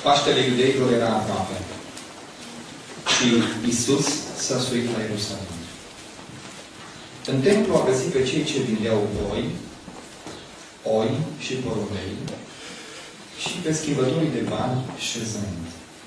Paștele iudeilor era aproape. Și Iisus s-a suit la Ierusalim. În templu a găsit pe cei ce vindeau boi, oi și porumbei și pe schimbătorii de bani șezând.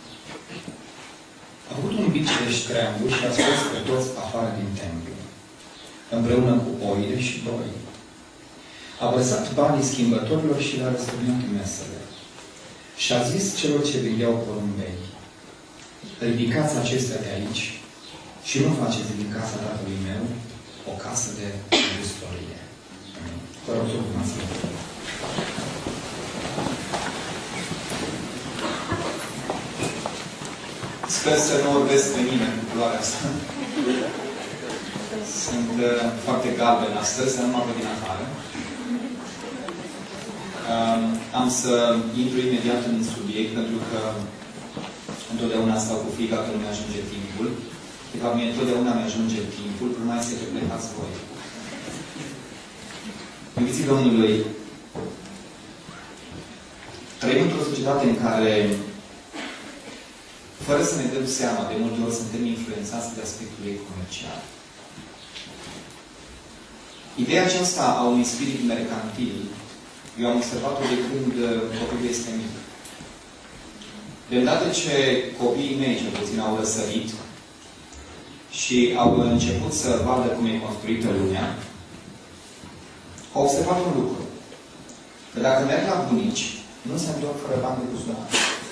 A avut un bici de ștreangul și a scos pe toți afară din templu, împreună cu oile și boi. A vărsat banii schimbătorilor și le-a răsturnat mesele. Și a zis celor ce vindeau porumbei: ridicați acestea de aici și nu faceți din casa tatălui meu o casă de gustorie. Vă rog să urmați. Sper să nu orbesc pe nimeni cu culoarea asta. Sunt foarte galben astăzi, să nu mă văd din afară. Am să intru imediat în subiect, pentru că întotdeauna stau cu frica că nu mi-ajunge timpul. De fapt, mie întotdeauna mi-ajunge timpul, până mai este că plecați voi. Iubiții Domnului, trăim într-o societate în care, fără să ne dăm seama, de multe ori suntem influențați de aspectul ei comercial. Ideea aceasta a unui spirit mercantil, eu am observat-o de când copilul este mic. De îndată ce copiii mei, cel puțin, au răsărit și au început să vadă cum e construită lumea, au observat un lucru. Că dacă merg la bunici, nu se întorc fără bani de buzunar.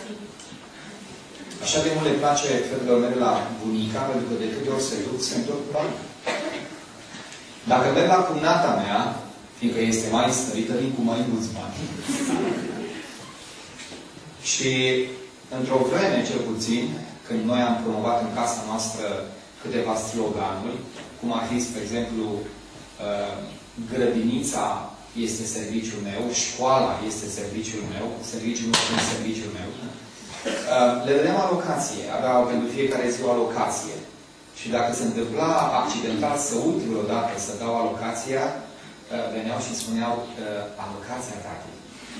Așa de mult le place fetelor mele la bunica, pentru că de câte ori se duc, se întorc cu bani. Dacă merg la cumnata mea, fiindcă este mai stărită, vin cu mai mulți bani. Și într-o vreme, cel puțin, când noi am promovat în casa noastră câteva sloganuri, cum ar fi, spre exemplu, grădinița este serviciul meu, școala este serviciul meu, serviciul meu este serviciul meu, le dădeam alocație, aveau pentru fiecare zi o alocație. Și dacă se întâmpla accidental să uit vreodată să dau alocația, veneau și spuneau alocația tati.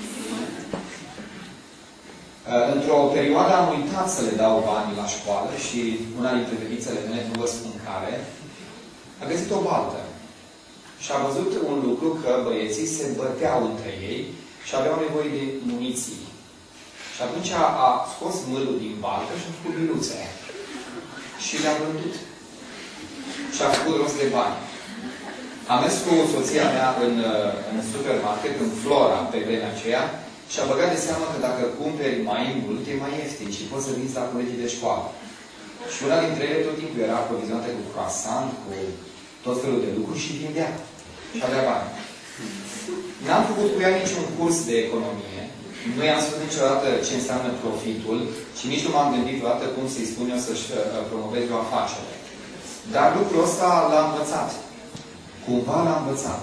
Într-o perioadă am uitat să le dau bani la școală și una dintre fetițele mele, nu vă spun care, a găsit o baltă. Și a văzut un lucru, că băieții se băteau între ei și aveau nevoie de muniții. Și atunci a scos mâlul din baltă și a făcut biluțe. Și le-a vândut. Și a făcut rost de bani. Am mers cu soția mea în supermarket, în Flora, pe vremea aceea, și a băgat de seamă că dacă cumperi mai mult, e mai ieftin și poți să vinzi la colegii de școală. Și una dintre ele tot timpul era aprovizionată cu croissant, cu tot felul de lucruri și vindea. Și avea bani. N-am făcut cu ea niciun curs de economie. Nu i-am spus niciodată ce înseamnă profitul și nici nu m-am gândit odată cum să-i spun eu să-și promoveze o afacere. Dar lucrul ăsta l-a învățat. Cumva l-a învățat.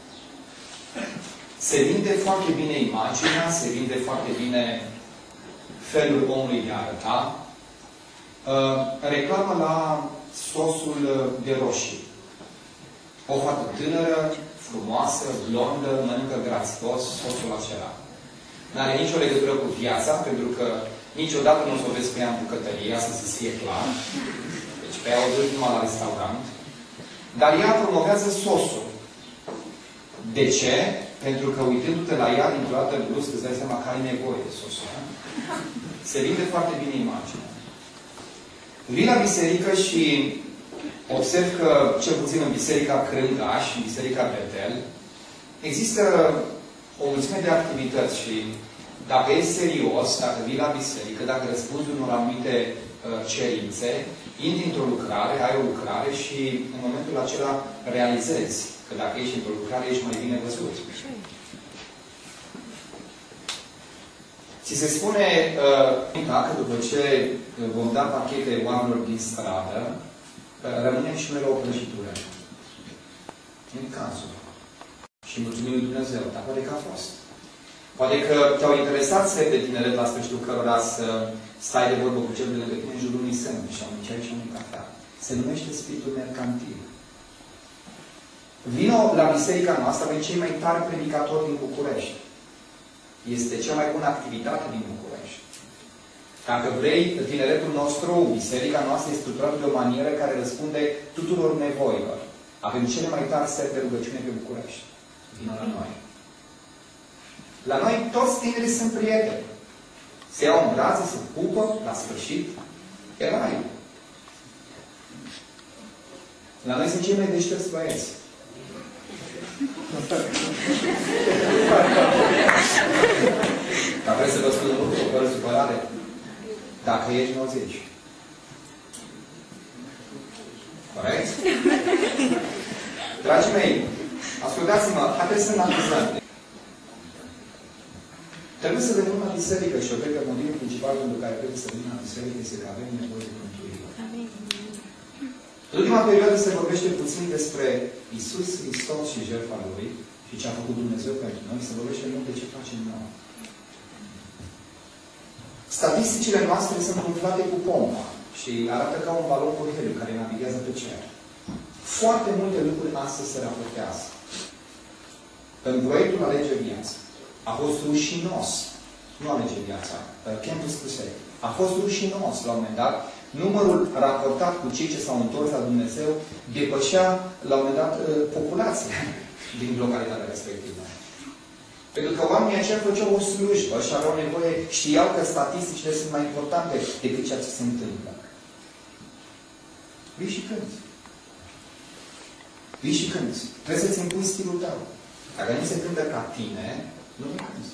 Se vinde foarte bine imaginea, se vinde foarte bine felul omului de a arăta. Reclamă la sosul de roșii. O fată tânără, frumoasă, blondă, mănâncă grațios sosul acela. N-are nicio legătură cu viața, pentru că niciodată nu o să o vezi pe ea în bucătărie, asta să fie clar. Deci pe ea o duci numai la restaurant. Dar ea promovează sosul. De ce? Pentru că uitându-te la ea, dintr-o dată brusc, îți dai seama că ai nevoie de sosul. Se vinde foarte bine imaginea. Vin la biserică și observ că, cel puțin în Biserica Crângaș, în Biserica Betel, există o mulțime de activități și dacă ești serios, dacă vii la biserică, dacă răspunzi unor anumite cerințe, intri într-o lucrare, ai o lucrare și în momentul acela realizezi că dacă ești într-o lucrare, ești mai bine văzut. Ți se spune că după ce vom da pachete oamenilor din stradă, rămânem și noi la o prăjitură. În cazul. Și mulțumim lui Dumnezeu. Dar poate că a fost. Poate că te-au interesat țări de tineret la sfârșitul cărora să stai de vorbă cu cel de lângă tine în jurul unui semn și am ceai și unui cafea. Se numește spiritul mercantil. Vino la biserica noastră, avem cei mai tari predicatori din București. Este cea mai bună activitate din București. Dacă vrei, tineretul nostru, biserica noastră este structurată de o manieră care răspunde tuturor nevoilor. Avem cele mai tari seri de rugăciune pe București. Vină la noi. La noi toți tinerii sunt prieteni. Se iau în brațe, se pupă, la sfârșit, e rai. La noi sunt cei mai deștepți băieți. Dar vreau să vă spun un lucru, fără supărare. Dacă ești, nu o zici. Corect? Dragii mei, ascultați-mă, haideți să analizăm. Trebuie să venim la biserică și eu cred că motivul principal pentru care trebuie să venim la biserică este că avem nevoie de mântuire. În ultima perioadă se vorbește puțin despre Iisus Hristos și jertfa Lui și ce a făcut Dumnezeu pentru noi, se vorbește mult de ce facem noi. Statisticile noastre sunt umflate cu pompa și arată ca un balon cu heliu care navighează pe cer. Foarte multe lucruri astăzi se raportează. În proiectul Alege Viața a fost rușinos, nu Alege Viața, Campus Crusade, a fost rușinos la un moment dat. Numărul raportat cu cei ce s-au întors la Dumnezeu depășea, la un moment dat, populația din localitatea respectivă. Pentru că oamenii aceia făceau o slujbă și aveau nevoie, știau că statisticile sunt mai importante decât ceea ce se întâmplă. Vii și cânti. Vii și cânti. Trebuie să-ți impui stilul tău. Dacă nu se cântă ca tine, nu mai cânti.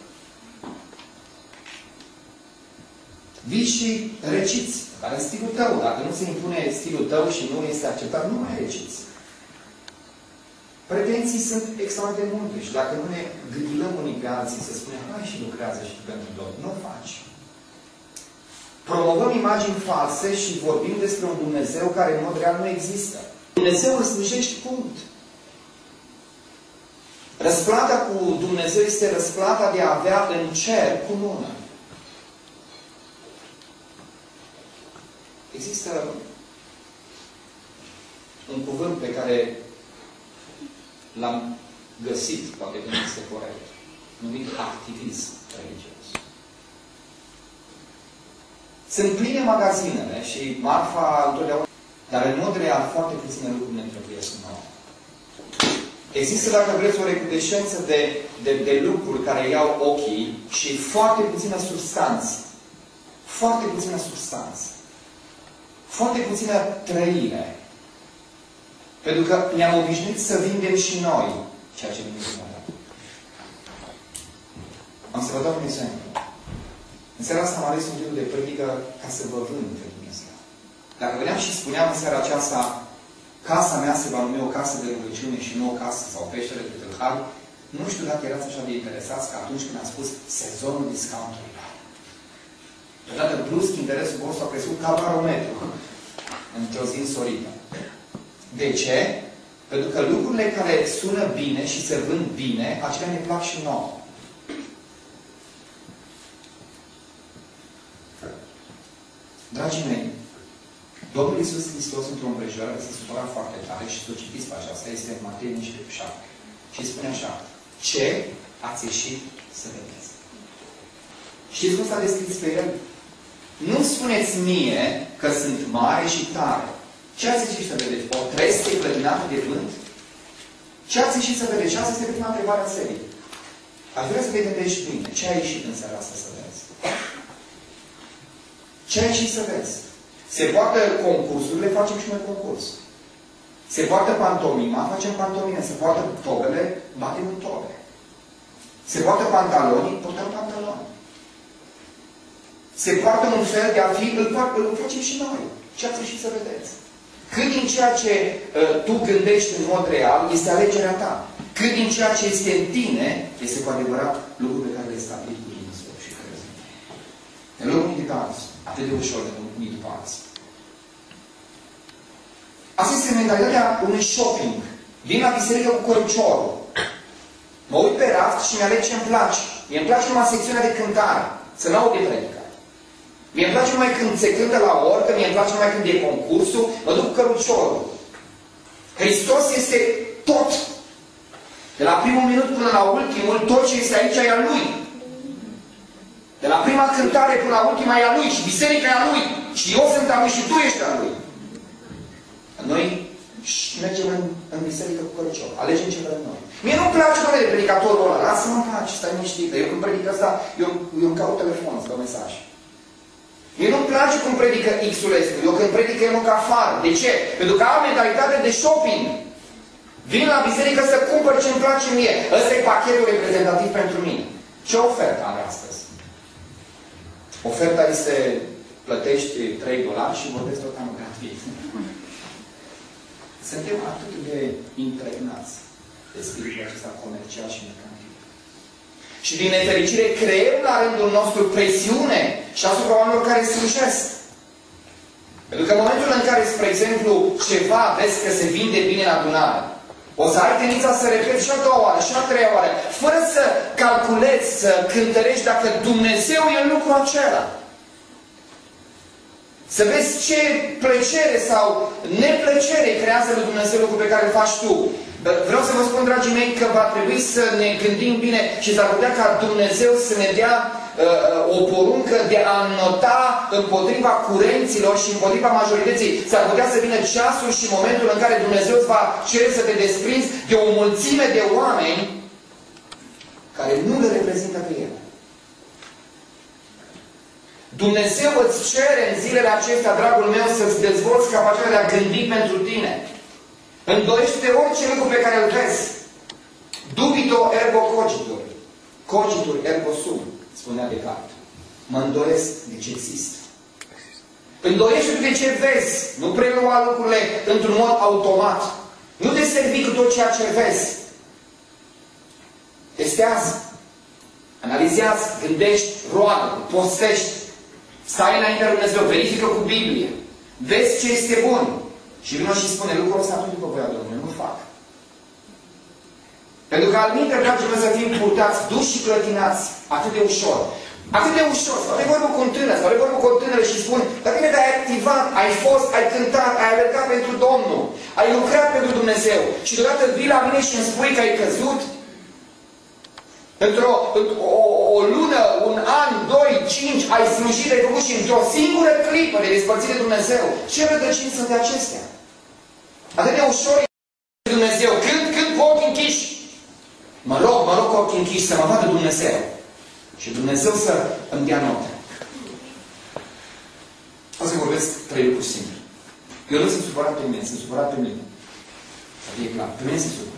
Vii și reciți, care în stilul tău. Dacă nu se impune stilul tău și nu este acceptat, nu mai reciți. Pretenții sunt extrem de multe și dacă nu ne gândilăm unii pe alții să spunem, hai și lucrează și tu pentru Domnul, nu o faci. Promovăm imagini false și vorbim despre un Dumnezeu care în mod real nu există. Dumnezeu îl slujești, punct. Răsplata cu Dumnezeu este răsplata de a avea în cer cunună. Există un cuvânt pe care l-am găsit, poate că nu este corect, numit activism religios. Sunt pline magazinele și marfa întotdeauna, dar în mod real foarte puține lucruri ne trebuie să nouă. Există, dacă vreți, o recrudescență de lucruri care iau ochii și foarte puțină substanță. Foarte puțină substanță. Foarte puțină trăire. Pentru că ne-am obișnuit să vindem și noi ceea ce Dumnezeu ne-a dat. Am să vă dau un exemplu. În seara asta am ales un titlu de predică ca să vă vând pe Dumnezeu. Dacă veneam și spuneam în seara aceasta casa mea se va numi o casă de rugăciune și nu o casă sau peștere de tâlhari, nu știu dacă erați așa de interesați ca atunci când am spus sezonul discounturilor. Deodată plus interesul vostru a crescut ca barometru într-o zi însorită. De ce? Pentru că lucrurile care sună bine și se vând bine, acelea ne plac și nouă. Dragii mei, Domnul Iisus Hristos, într-o împrejurare, se supăra foarte tare și să o citiți pe aceasta, este în Matei 11:7. Și spune așa, ce ați ieșit să vedeți? Știți cum s-a descris pe el? Nu spuneți mie că sunt mare și tare. Ce ați ieșit să vedeți? O trestie clătinată de vânt? Ce ați ieșit să vedeți? Și asta este prima întrebare a serii. Aș vrea să te gândești bine. Ce ai ieșit în seara asta să vezi? Ce ai ieșit să vezi? Se poartă concursurile, facem și noi concurs. Se poartă pantomima, facem pantomime. Se poartă tobele, batem în tobe. Se poartă pantaloni, purtăm pantaloni. Se poartă un fel de a fi, îl facem și noi. Ce ați ieșit să vedeți? Cât din ceea ce tu gândești în mod real este alegerea ta. Cât din ceea ce este în tine este cu adevărat lucrul pe care le-ai stabilit cu Dumnezeu și crezi. Ne luăm unii după alții. Atât de ușor de unii după alții. Asta este mentalitatea unui shopping. Vin la biserică cu căruciorul. Mă uit pe raft și mi-aleg ce-mi place. Mie-mi place numai secțiunea de cântare. Să n-aud de predică. Mie-mi place numai când se cântă la orcă, mie-mi place numai când e concursul, mă duc cu căruciorul. Hristos este tot. De la primul minut până la ultimul, tot ce este aici e al Lui. De la prima cântare până la ultima e a Lui și biserica e a Lui. Și eu sunt a Lui și tu ești a Lui. Noi mergem în biserică cu cărăcior. Alegem ce vrem noi. Mie nu-mi place, doamne, de predicatorul ăla. Lasă-mă în pace, stai liniștită. Eu când predic asta, eu îmi caut telefon, îți dau mesaj. Mie nu-mi place cum predică X-ulescu. Eu când predică el mă ca afară. De ce? Pentru că am mentalitate de shopping. Vin la biserică să cumpăr ce-mi place mie. Ăsta e pachetul reprezentativ pentru mine. Ce ofertă are astăzi? Oferta este plătești $3 și vorbesc tot anul gratuit. Suntem atât de impregnați de spiritul acesta comercial și mercantil. Și din nefericire creăm la rândul nostru presiune și asupra oamenilor care slujesc. Pentru că în momentul în care, spre exemplu, ceva vezi că se vinde bine în adunare, o să ai tendința să repeți și a doua oară, și a treia oară, fără să calculezi, să cântărești dacă Dumnezeu e în lucrul acela. Să vezi ce plăcere sau neplăcere creează lui Dumnezeu lucrul pe care îl faci tu. Vreau să vă spun, dragii mei, că va trebui să ne gândim bine și s-ar putea ca Dumnezeu să ne dea o poruncă de a nota împotriva curenților și împotriva majorității. S-ar putea să vină ceasul și momentul în care Dumnezeu îți va cere să te desprinzi de o mulțime de oameni care nu le reprezintă pe El. Dumnezeu îți cere în zilele acestea, dragul meu, să-ți dezvolți capacitatea de a gândi pentru tine. Îndoiește orice lucru pe care îl vezi. Dubito ergo cogitur. Cogitur ergo sum, spunea Descartes. Mă îndoiesc de ce există. Îndoiește de ce vezi. Nu prelua lucrurile într-un mod automat. Nu te servi cu tot ceea ce vezi. Testează. Analizează. Gândești. Roagă. Postești. Stai înaintea lui Dumnezeu. Verifică cu Biblie. Vezi ce este bun. Și vină și spune lucrul ăsta nu după voia Domnului. Nu fac. Pentru că al minte, dragii mei, să fim purtați, duși și clătinați atât de ușor. Atât de ușor. Sau de vorbă cu un tânăr, sau de vorbă cu o tânără și spun, dar bine, ai activat, ai fost, ai cântat, ai alergat pentru Domnul, ai lucrat pentru Dumnezeu și deodată vii la mine și îmi spui că ai căzut. Într-o lună, un an, 2, 5, ai slujit, ai făcut și într-o singură clipă de despărțit de Dumnezeu. Ce rădăcini sunt de acestea? Atât de ușor e Dumnezeu. Când cu ochii închiși. Mă rog cu ochii închiși să mă vadă Dumnezeu. Și Dumnezeu să îmi dea notă. O să vorbesc 3 lucruri simple. Eu nu sunt supărat pe mine, sunt supărat pe mine. Să fie clar. Pe mine sunt supărat.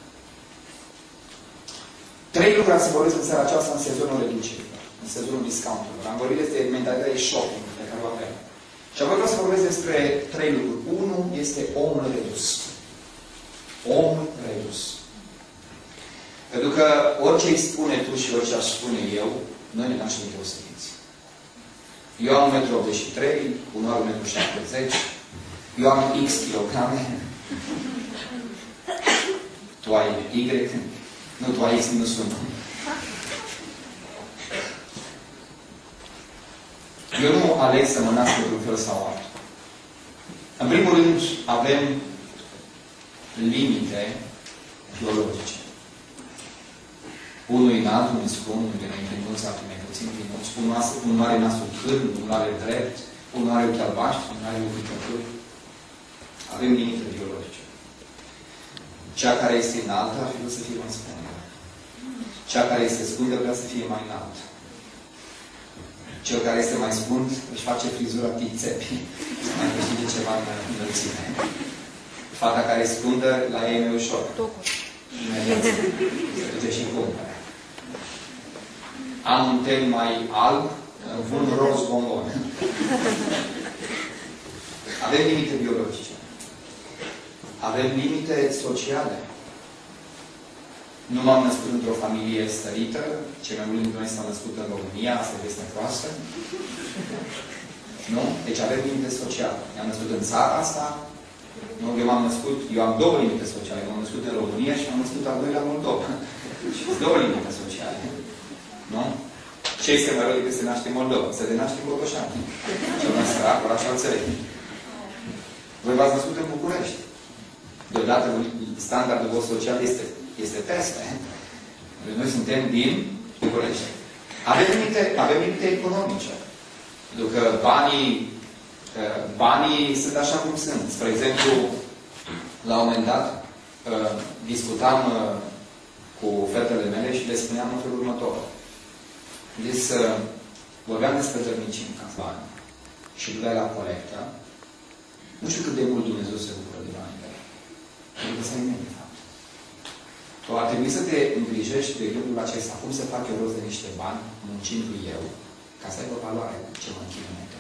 3 lucruri am să vorbesc în seara aceasta în sezonul reducerilor, în sezonul discounturilor. Am vorbit despre mentalitatea de shopping pe care o avem. Și apoi vreau să vorbesc despre 3 lucruri. 1 este omul redus. Omul redus. Pentru că orice îi spune tu și orice aș spune eu, noi ne naștem deosebiți. Eu am 1,83 m, unul are 1,70 m, eu am X kilograme, tu ai Y, nu, tu ai X minus 1. Eu nu aleg să mă nasc într-un fel sau altul. În primul rând, avem limite biologice. Unul e înalt, unul e scund, unul e mai înfinuț, altul mai puțin înfinuț. Unul are nasul cârn, unul are drept, unul are ochi albaștri, unul are ochi picături. Avem limite biologice. Cea care este înaltă ar fi vrut să fie mai scundă. Cea care este scundă vrea să fie mai înaltă. Cel care este mai scund își face frizura tic-țepi. Să mai câștige ceva în înălțime. Fata care e scundă, la ei e mai ușor. Imediat se duce și cumpără. Am un ten mai alb, un roz bombon. Avem limite biologice. Avem limite sociale. Nu m-am născut într-o familie stărită. Cei mai mulți dintre noi s-au născut în România. Asta este proastă. Nu? Deci avem limite sociale. Ne-am născut în țara asta. Nu? Eu am 2 limite sociale. M-am născut în România și m-am născut al doilea Moldova. Și 2 limite sociale. Nu? Ce este mai rău decât se naște în Moldova? Se denaște în Botoșani. Cel mai sărac, oraș al țării. Voi v-ați născut în București. Deodată standardul vostru social este peste. Noi suntem din București. Avem limite economice. Pentru că banii sunt așa cum sunt. Spre exemplu, la un moment dat, discutam cu fetele mele și le spuneam în felul următor. Deci, vorbeam despre dărnicimi ca bani și dureai la colectă. Nu știu cât de mult Dumnezeu se bucură de banii tăi. Pentru că să-i mei, de fapt. Tu ar trebui să te îngrijești de gândul acesta. Cum să fac eu rost de niște bani, muncind eu, ca să aibă valoare ce mă închin înainte.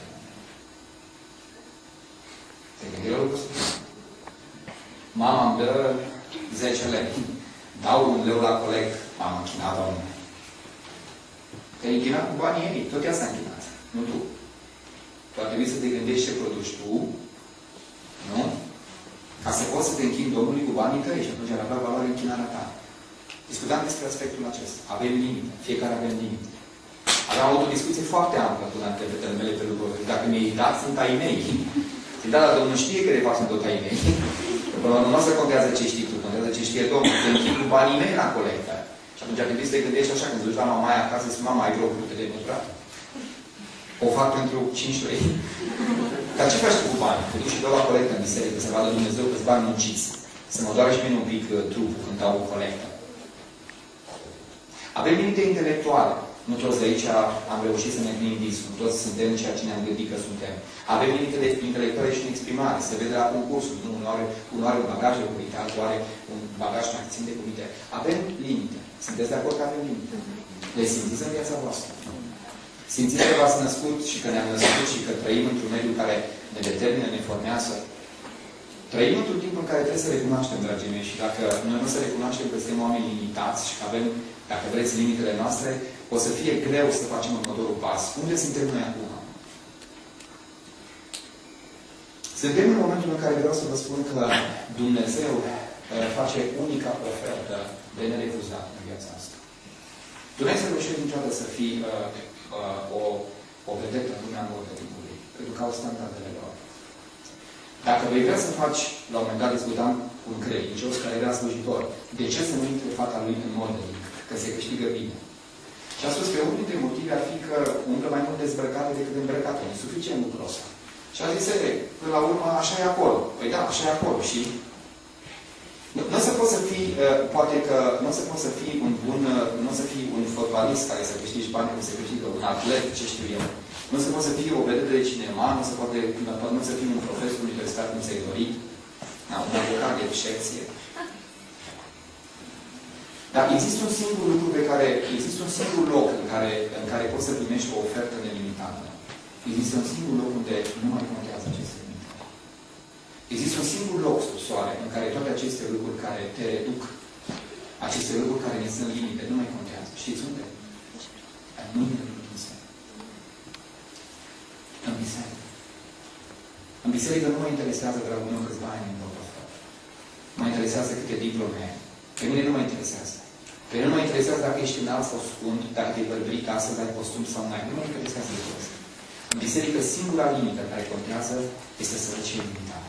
Te gândi la lucrul ăsta? Mama îmi dă 10 lei. Dau 1 leu la colect. M-am închinat la unul. Te-ai închinat cu banii ei. Tot ea s-a închinat. Nu tu. Tu ar trebui să te gândești ce produci tu. Nu? Ca să poți să te închini Domnului cu banii tăi și atunci ar avea valoare închinarea ta. Discutam despre aspectul acesta. Avem limite. Fiecare avem limite. Aveam o discuție foarte amplă cu fetele mele pe lucruri. Dacă mi-ai dat, sunt ai mei. Da, dar Domnul știe că de fapt sunt tot ai mei. Nu o să contează ce știi tu, contează ce știe Domnul. Te închid cu banii mei la colectă. Și atunci ar trebui să te gândești așa, când duci la mamaia acasă, să mama, ai vreo brută de mutrat? O fac pentru 5 lei. Dar ce faci tu cu bani? Te duci și dau la colectă în biserică, să vadă Dumnezeu câți bani munciți. Să mă doare și mine un pic trupul când dau o colectă. Avem limite intelectuale. Nu toți de aici am reușit să ne gândim visul. Nu toți suntem ceea ce ne-am gândit că suntem. Avem limitele intelectuale și în exprimare. Se vede la concursul. Unul are un bagaj de cuvinte, altul are un bagaj mai puțin de cuvinte. Avem limite. Sunteți de acord că avem limite? Le simțiți în viața voastră. Simțiți că v-ați născut și că ne-am născut și că trăim într-un mediu care ne determină, ne formează. Trăim într-un timp în care trebuie să recunoaștem, dragii mei, și dacă noi nu să recunoaștem că suntem oameni limitați și că avem, dacă vreți, limitele noastre, o să fie greu să facem următorul pas. Unde suntem noi acum? Suntem în momentul în care vreau să vă spun că Dumnezeu face unica ofertă de nerefuzat în viața asta. Tu nu ai să reușești niciodată să fii o vedetă în lumea timpului, pentru că au standardele lor. Dacă vei vrea să faci, la un moment dat discutam cu un credincios care era slujitor, de ce să nu intre fata lui în modeling? Că se câștigă bine. Și a spus că unul dintre motive ar fi că umblă mai mult dezbrăcată decât îmbrăcată. E suficient lucrul ăsta. Și a zis, până la urmă, așa e acolo. Păi da, așa e acolo. Și nu o să poți să fii, poate că nu o să poți să fii un bun, nu o să fii un fotbalist care să câștigi bani, cum se câștigă un atlet, ce știu eu. Nu o să poți să fii o vedetă de cinema, nu o să fii un profesor universitar cum ți-ai dorit. Un avocat de excepție. Dar există un singur lucru există un singur loc în care poți să primești o ofertă nelimitată. Există un singur loc unde nu mai contează aceste limite. Există un singur loc sub soare în care toate aceste lucruri care te reduc, aceste lucruri care ne sunt limite, nu mai contează. Știți unde? În mâinile lui Dumnezeu. În biserică. În biserică nu mă interesează, dragul meu, câți bani în portofel. Mă interesează câte diplome ai. Pe mine nu mă interesează. Pe mine nu mă interesează dacă ești înalt sau scund, dacă te-ai bărbrit astăzi, ai costum sau n-ai. Nu mă interesează lucrul ăsta. În biserică, singura limită care contează este să răci limitare.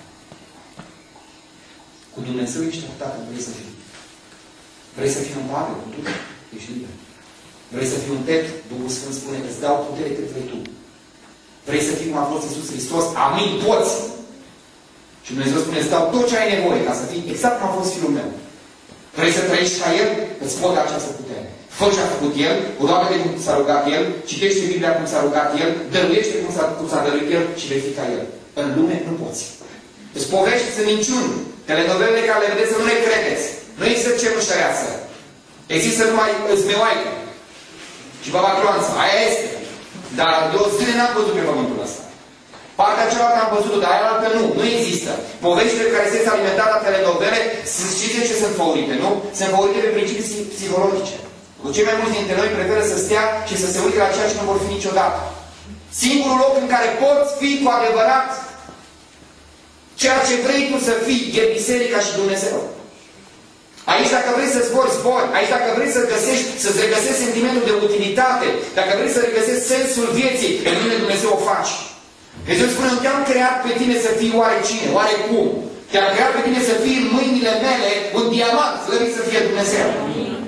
Cu Dumnezeu ești atâta cât vrei să fii. Vrei să fii un Pavel cu tu? Ești liber. Vrei să fii un Petru? Duhul Sfânt spune că îți dau putere cât vrei tu. Vrei să fii cum a fost Iisus Hristos? Amin, poți! Și Dumnezeu spune, îți dau tot ce ai nevoie ca să fii exact cum a fost Fiul meu. Vrei să trăiești ca El? Îți pot da această putere. Fă ce a făcut El, roagă-te cum s-a rugat El, citește Biblia cum s-a rugat El, dăruiește cum s-a dăruit El și vei fi ca El. În lume nu poți. Îți povești sunt minciuni. Telenovelele care le vedeți să nu le credeți. Nu există cenușăreață. Există numai zmeoaică. Și baba cloanță. Aia este. Dar de o zile n-am văzut pe pământul ăsta. Partea cealaltă am văzut-o, dar aia altă nu. Nu există. Poveștile care se alimentat la telenovele, știți de ce sunt făurite, nu? Sunt făurite pe principii psihologice. Cei mai mulți dintre noi preferă să stea și să se uite la ceea ce nu vor fi niciodată. Singurul loc în care poți fi cu adevărat ceea ce vrei tu să fii, e biserica și Dumnezeu. Aici dacă vrei să zbori, zbori. Aici dacă vrei să-ți regăsești sentimentul de utilitate, dacă vrei să regăsești sensul vieții, în mine Dumnezeu o faci. Dumnezeu spune, nu te-am creat pe tine să fii oarecine, oarecum. Te-am creat pe tine să fii în mâinile mele un diamant, slăvit să fie Dumnezeu.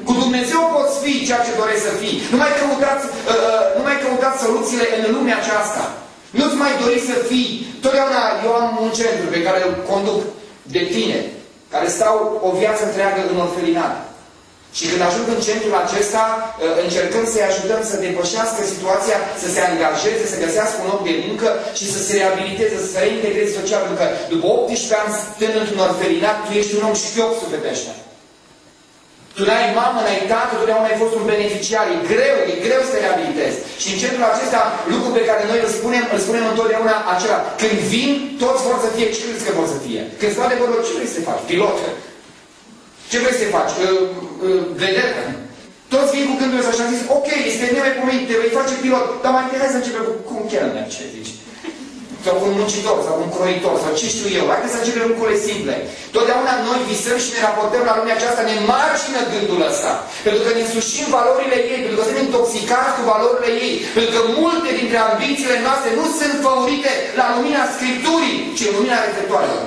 Cu Dumnezeu poți fi ceea ce dorești să fii. Nu mai căutați soluțiile în lumea aceasta. Nu-ți mai dori să fii. Totdeauna eu am un centru pe care îl conduc de tineri, care stau o viață întreagă în orfelinat. Și când ajung în centrul acesta, încercăm să-i ajutăm să depășească situația, să se angajeze, să găsească un loc de muncă și să se reabiliteze, să se reintegreze social. Pentru că după 18 ani stând într-un orfelinat, tu ești un om șchiop sufletește. Tu n-ai mamă, n-ai tată, totdeauna ai fost un beneficiar. E greu să te reabilitezi. Și în centrul acesta, lucrul pe care noi îl spunem întotdeauna acela. Când vin, toți vor să fie ce crezi că vor să fie. Când stau de vorbă, ce vrei să faci? Pilot. Ce vrei să faci? Vedetă. Toți vin cu gândul ăsta și am zis, ok, este nemaipomenit, te vei face pilot, dar mai hai să începem cu un chelner, ce zici? Sau cu un muncitor, sau cu un croitor, sau ce știu eu. Haideți să începem lucrurile simple. Totdeauna noi visăm și ne raportăm la lumea aceasta, ne margină gândul ăsta. Pentru că ne însușim valorile ei, pentru că suntem intoxicați cu valorile ei. Pentru că multe dintre ambițiile noastre nu sunt făurite la lumina Scripturii, ci în lumina reflectoarelor.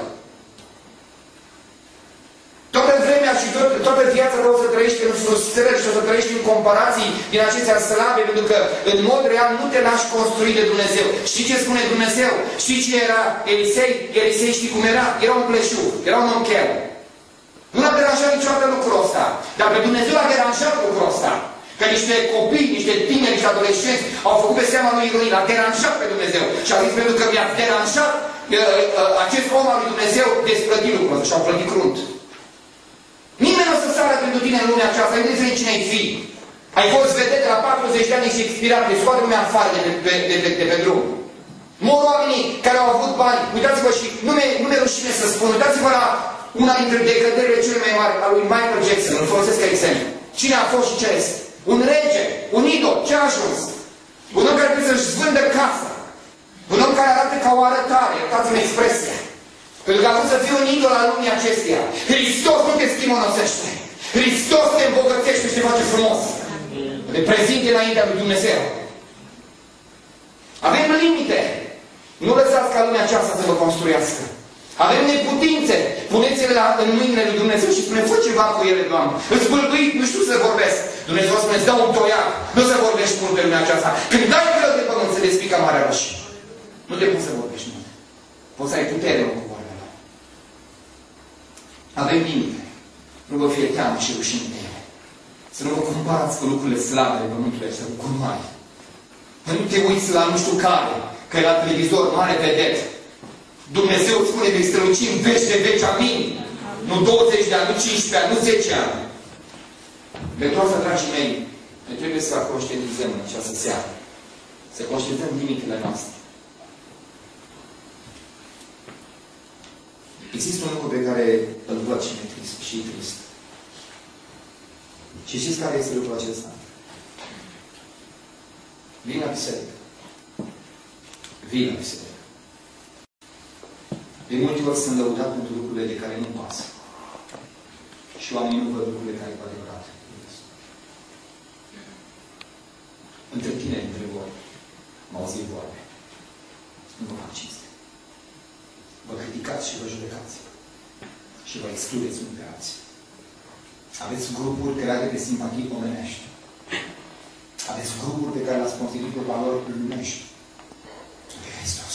Toată vremea și toată viața ta o să trăiești în frustrări și o să trăiești în comparații din acestea slabe, pentru că în mod real nu te lași construi de Dumnezeu. Știi ce spune Dumnezeu? Știi ce era Elisei? Elisei știi cum era? Era un pleșug, era un om chel. Nu l-a deranjat niciodată lucrul ăsta. Dar pe Dumnezeu a deranjat lucrul ăsta. Că niște copii, niște tineri, niște adolescenți au făcut pe seama lui ironie, l-a deranjat pe Dumnezeu. Și a zis, pentru că mi-a deranjat acest om al lui Dumnezeu, desplăti lucrul ăsta și au plătit crunt. Nimeni nu o să sară pentru tine în lumea aceasta, indiferent cine ai fi. Ai fost vedet de la 40 de ani și expirat, te scoate lumea afară de pe drum. Mor oamenii care au avut bani. Uitați-vă și nu mi-e rușine să spun, uitați-vă la una dintre decăderile cele mai mari, a lui Michael Jackson, îl folosesc ca exemplu. Cine a fost și ce este? Un rege, un idol, ce a ajuns? Un om care trebuie să-și vândă casa. Un om care arată ca o arătare, iertați-mi expresia. Pentru că a vrut să fie un idol al lumii acesteia. Hristos nu te schimonosește. Hristos te îmbogățește și te face frumos. Te prezinte înaintea lui Dumnezeu. Avem limite. Nu lăsați ca lumea aceasta să vă construiască. Avem neputințe. Puneți-le în mâinile lui Dumnezeu și spune, fă ceva cu ele, Doamne. Îți bâlbâit, nu știu să vorbesc. Dumnezeu spune, îți dau un toiac. Nu să vorbești mult pe lumea aceasta. Când dai greu de pământ, să despică Marea Roșie. Nu te pun să vorbești mult. Poți să ai putere în cuvânt. Avem limite. Nu vă fie teamă și rușine de ele. Să nu vă comparați cu lucrurile slabe de pământul ăsta, cu cunoai. Să nu te uiți la nu știu care, că e la televizor mare vedet. Dumnezeu îți spune că îi strălucim veci de veci, amin. Nu 20 de ani, nu 15 ani, nu 10 ani. Pentru asta, dragii mei, noi trebuie să conștientizăm în această seară. Să conștientizăm limitele noastre. Există un lucru pe care îl văd și mi-e trist. Și trist. Și știți care este lucrul acesta? Vin la biserică. Vin la biserică. De multe ori sunt lăudat pentru lucrurile de care nu pasă. Și oamenii nu văd lucrurile care cu adevărat. Între tine, între voi, m-au auzit vorbe. Nu vă fac cinste. Vă criticați și vă judecați. Și vă excludeți unii pe alții. Aveți grupuri create de simpatii omenești. Aveți grupuri pe care le-ați constituit pe valori lumești. De Hristos.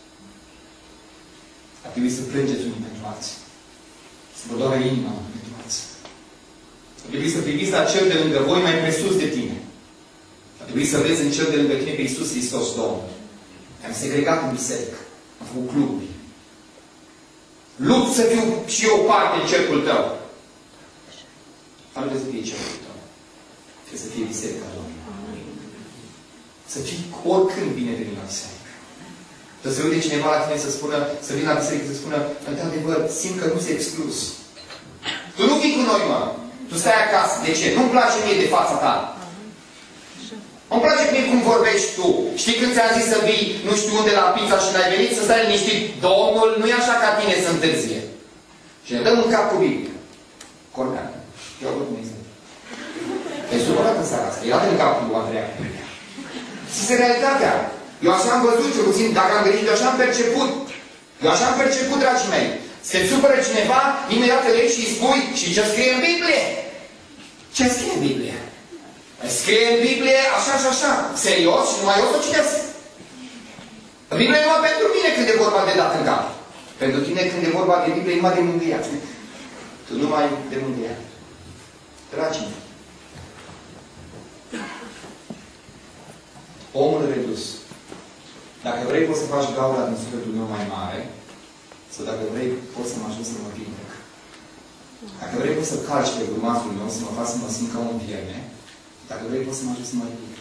Ar trebui să plângeți unii pentru alții. Să vă doară inima unii pentru alții. Ar trebui să priviți la cel de lângă voi mai presus de tine. Ar trebui să vezi în cel de lângă tine pe Iisus Hristos, Domnul. Am segregat în biserică. Am făcut cluburi. Lupt să fiu și eu parte în cercul tău. Dar nu trebuie să fie cercul tău. Trebuie să fie biserica Domnului. Să fii oricând bine venit la biserică. Să se uite cineva la tine să spună, să vină la biserică să spună, într-adevăr, simt că nu se exclus. Tu nu vii cu noi, mă. Tu stai acasă. De ce? Nu-mi place mie de fața ta. Îmi place mie cum vorbești tu. Știi când ți-am zis să vii nu știu unde la pizza și n-ai venit să stai liniștit? Domnul nu e așa ca tine să întârzie. Și ne dăm un cap cu Biblie. Cornean. Eu văd cum exemplu. Ești supărat în seara asta. Ia-te în capul lui Andreea. Și se realitatea. Eu așa am văzut, cel puțin, dacă am gândit, eu așa am perceput. Eu așa am perceput, dragii mei. Se supără cineva, imediat îl iei și îi spui și ce scrie în Biblie. Ce scrie în Biblie? Scrie în Biblie așa și așa. Serios și numai eu să citesc. Biblia e numai pentru mine când e vorba de dat în cap. Pentru tine când e vorba de Biblie e numai de mângâiat. Tu numai de mângâiat. Dragii mei, omul redus. Dacă vrei, poți să faci gaura din sufletul meu mai mare, sau dacă vrei, poți să mă ajut să mă vindec. Dacă vrei, poți să calci pe urmașul meu, să mă faci să mă simt ca un vierne. Dacă vrei, poți să mă ajut să mă ridic.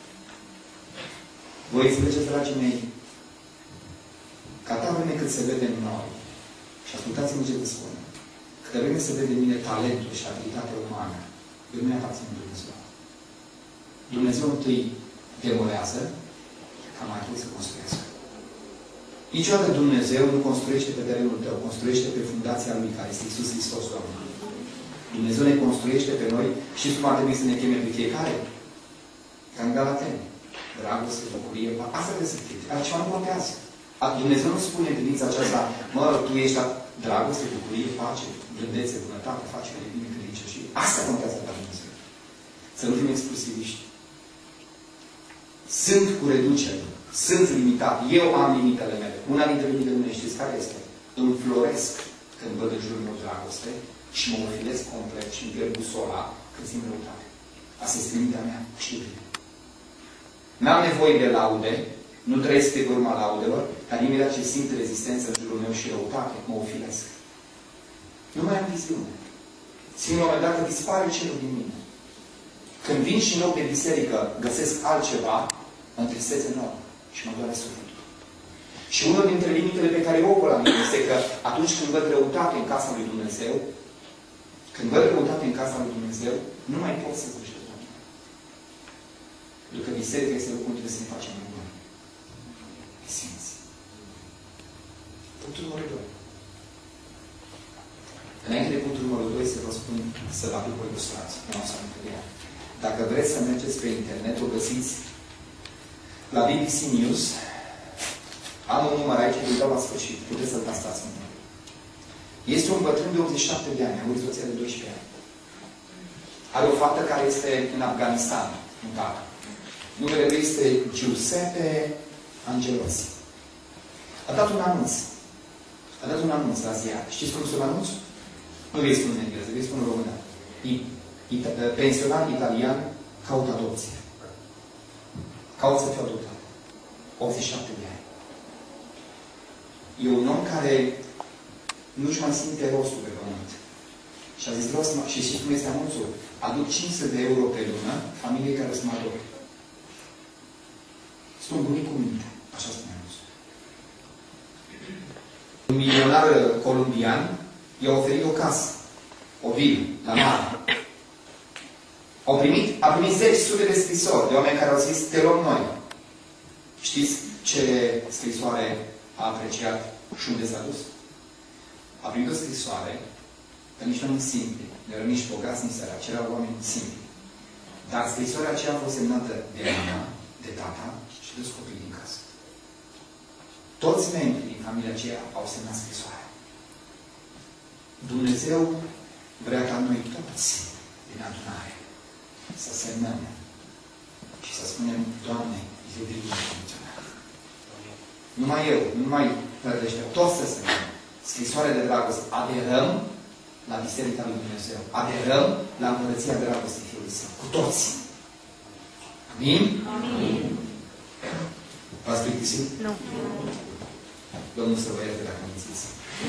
Voi înțelegeți, dragii mei, că atâta vreme cât se vede în noi, și ascultați-mă ce vă spun, câtă vreme se vede în mine talentul și abilitatea umană, eu nu mi-aparțin Dumnezeu. Dumnezeu întâi demolează, ca mai apoi să construiască. Niciodată Dumnezeu nu construiește pe terenul tău, construiește pe fundația Lui, care este Iisus Hristos, Domnul. Dumnezeu ne construiește pe noi și cum ar trebui să ne cheme pe fiecare? Ca în Galateni. Dragoste, bucurie, asta trebuie să fie. Altceva nu contează. Dumnezeu nu spune în privința aceasta, mă, tu ești la dragoste, bucurie, pace, blândețe, bunătate, face de bine, credință și asta contează la Dumnezeu. Să nu fim exclusiviști. Sunt cu reducere. Sunt limitat. Eu am limitele mele. Una dintre limitele mele, știți care este? Îmi floresc când văd în jurul meu dragoste și mă ofilez complet și îmi pierd busola când simt răutate. Asta este limita mea. Știu bine. N-am nevoie de laude, nu trăiesc pe urma laudelor, dar imediat ce simt rezistență în jurul meu și răutate, mă ofilesc. Nu mai am viziune. Simt la un moment dat că dispare cerul din mine. Când vin și în loc de biserică, găsesc altceva, mă întristețe enorm și mă doare sufletul. Și unul dintre limitele pe care o opă la mine este că atunci când văd răutate în casa lui Dumnezeu, când văd răutate în casa lui Dumnezeu, nu mai pot să zvârșesc la mine. Pentru că biserica este locul unde să ne facem mai buni. Sfinți. Punctul numărul 2. Înainte de punctul numărul 2, să vă spun să vă aduc o ilustrație. Nu o să am de ea. Dacă vreți să mergeți pe internet, o găsiți la BBC News. Am un număr aici, îl dau la sfârșit. Puteți să-l tastați în mine. Este un bătrân de 87 de ani, a murit soția de 12 ani. Are o fată care este în Afganistan, în tată. Numele lui este Giuseppe Angelosi. A dat un anunț. A dat un anunț la ziar. Știți cum sunt anunț? Nu vei spune în engleză, vei spune în română. Pensionar italian caută adopție. Caută să fie adoptat. 87 de ani. E un om care nu-și mai simte rostul pe pământ. Și a zis, vreau să mă... Și știți cum este anunțul? Aduc 500 de euro pe lună familiei care o să mă adopte. Sunt un bunic cu minte. Așa spune anunțul. Un milionar colombian i-a oferit o casă. O vilă, la mare. A primit 10 de scrisori de oameni care au zis, te rog noi. Știți ce scrisoare a apreciat și unde s-a dus? A primit o scrisoare de niște oameni simpli. Nu erau nici bogați, nici săraci. Erau oameni simpli. Dar scrisoarea aceea a fost semnată de mama, de tata și de copiii din casă. Toți membrii din familia aceea au semnat scrisoarea. Dumnezeu vrea ca noi toți din adunare să semnăm și să spunem, Doamne, iubim necondiționat. Numai eu, numai părădește, toți să semnăm scrisoarea de dragoste. Aderăm la Biserica lui Dumnezeu. Aderăm la împărăția dragostei Fiului Său. Cu toți. Amin? Amin. V-ați plictisit? Nu. Domnul să vă ierte dacă mințiți.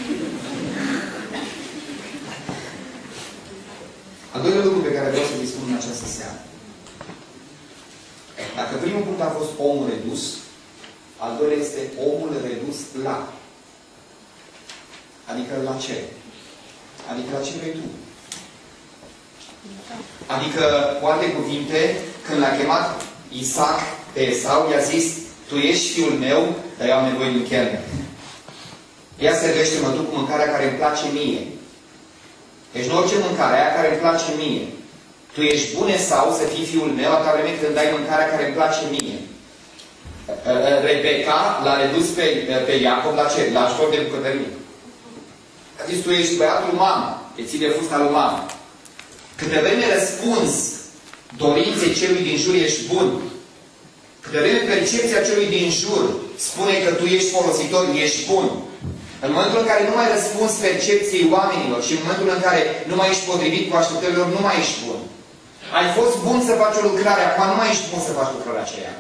Al doilea lucru pe care vreau să vă spun în această seară. Dacă primul punct a fost omul redus, al doilea este omul redus la. Adică la ce? Adică la ce vrei tu? Adică, cu alte cuvinte, când l-a chemat Isaac pe Esau, i-a zis, tu ești fiul meu, dar eu am nevoie de un chelner. Ia servește, mă duc cu mâncarea care îmi place mie. Deci nu orice mâncare, aia care îmi place mie. Tu ești bun, Esau, să fii fiul meu, atâta vreme când dai mâncarea care îmi place mie. Rebecca l-a redus pe Iacob la ce? La ajutor de bucătărie. A zis, tu ești băiatul mamă, te ții de fusta lui mamă. Câte vreme răspunzi dorinței celui din jur, ești bun. Câte vreme percepția celui din jur spune că tu ești folositor, ești bun. În momentul în care nu mai răspunzi percepției oamenilor și în momentul în care nu mai ești potrivit cu așteptărilor, nu mai ești bun. Ai fost bun să faci o lucrare, acum nu mai ești bun să faci lucrarea aceea.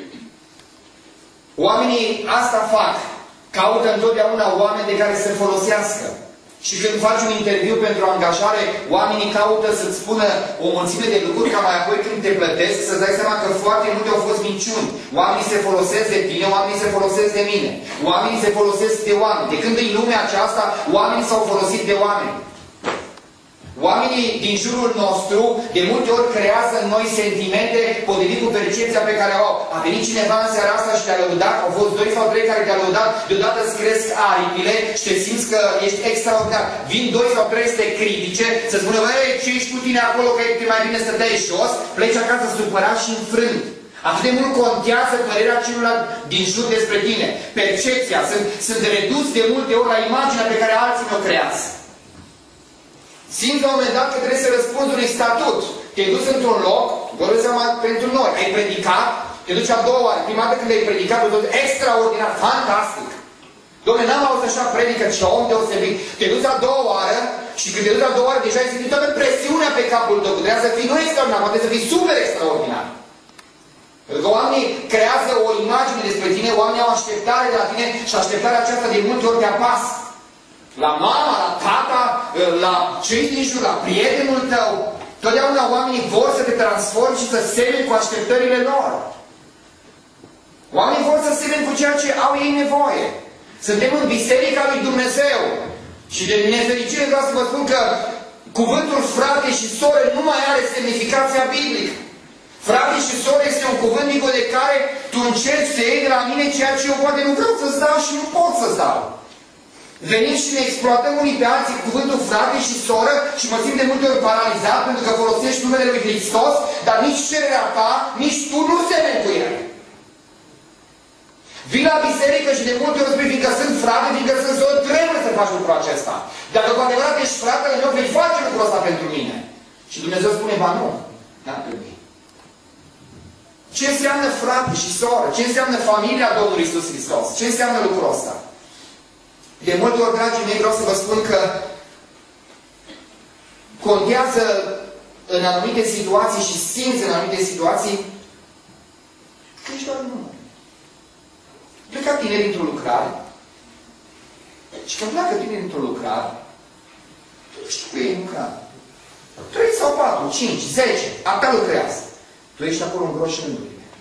Oamenii asta fac. Caută întotdeauna oameni de care să folosească. Și când faci un interviu pentru angajare, oamenii caută să-ți spună o mulțime de lucruri, ca mai apoi când te plătesc, să-ți dai seama că foarte multe au fost minciuni. Oamenii se folosesc de tine, oamenii se folosesc de mine. Oamenii se folosesc de oameni. De când în lumea aceasta, oamenii s-au folosit de oameni. Oamenii din jurul nostru de multe ori creează în noi sentimente potrivit cu percepția pe care o au. A venit cineva în seara asta și te-a lăudat, au fost 2 sau 3 care te-a lăudat, deodată îți cresc aripile și te simți că ești extraordinar. Vin 2 sau 3 să te critice, să spună, băi, ce ești cu tine acolo, că e mai bine să dai jos, pleci acasă supărat și înfrânt. Atât de mult contează părerea celuilalt din jur despre tine. Percepția, sunt redus de multe ori la imaginea pe care alții o creează. Simți la un moment dat că trebuie să răspunzi unui statut. Te-ai dus într-un loc, vorbesc seama pentru noi, ai predicat, te duci a doua oară. Prima dată când ai predicat, extraordinar, fantastic. Dom'le, n-am auzit așa predică, ce om deosebit. Te duci a doua oară și când te duci a doua oară, deja ai simțit toată presiunea pe capul tău. Trebuia să fii nu extraordinar, poate să fii super extraordinar. Pentru că oamenii creează o imagine despre tine, oamenii au așteptare de la tine și așteptarea aceasta de multe ori te apasă. La mama, la tata, la cei din jur, la prietenul tău. Totdeauna oamenii vor să te transformi și să semeni cu așteptările lor. Oamenii vor să semeni cu ceea ce au ei nevoie. Suntem în Biserica lui Dumnezeu. Și de nefericire vreau să vă spun că cuvântul frate și soră nu mai are semnificația biblică. Frate și soră este un cuvânt de care tu încerci să iei de la mine ceea ce eu poate nu vreau să-ți dau și nu pot să-ți dau. Venim și ne exploatăm unii pe alții cu cuvântul frate și soră și mă simt de multe ori paralizat pentru că folosești numele lui Hristos, dar nici cererea ta, nici tu nu semeni cu el. Vii la biserică și de multe ori spui, fiindcă sunt frate, fiindcă sunt soră, trebuie să faci lucrul acesta. Dacă cu adevărat ești fratele meu, vei face lucrul ăsta pentru mine. Și Dumnezeu spune, ba nu, n-ar trebui. Ce înseamnă frate și soră? Ce înseamnă familia Domnului Iisus Hristos? Ce înseamnă lucrul ăsta? De multe ori, dragii mei, vreau să vă spun că contează în anumite situații și simți în anumite situații că ești doar un număr. Pleca tineri într-o lucrare și când pleacă tineri într-o lucrare, tu nu știi cu ei în lucrare. 3 sau 4, 5, 10, atâta lucrează. Tu ești acolo în groși rânduri.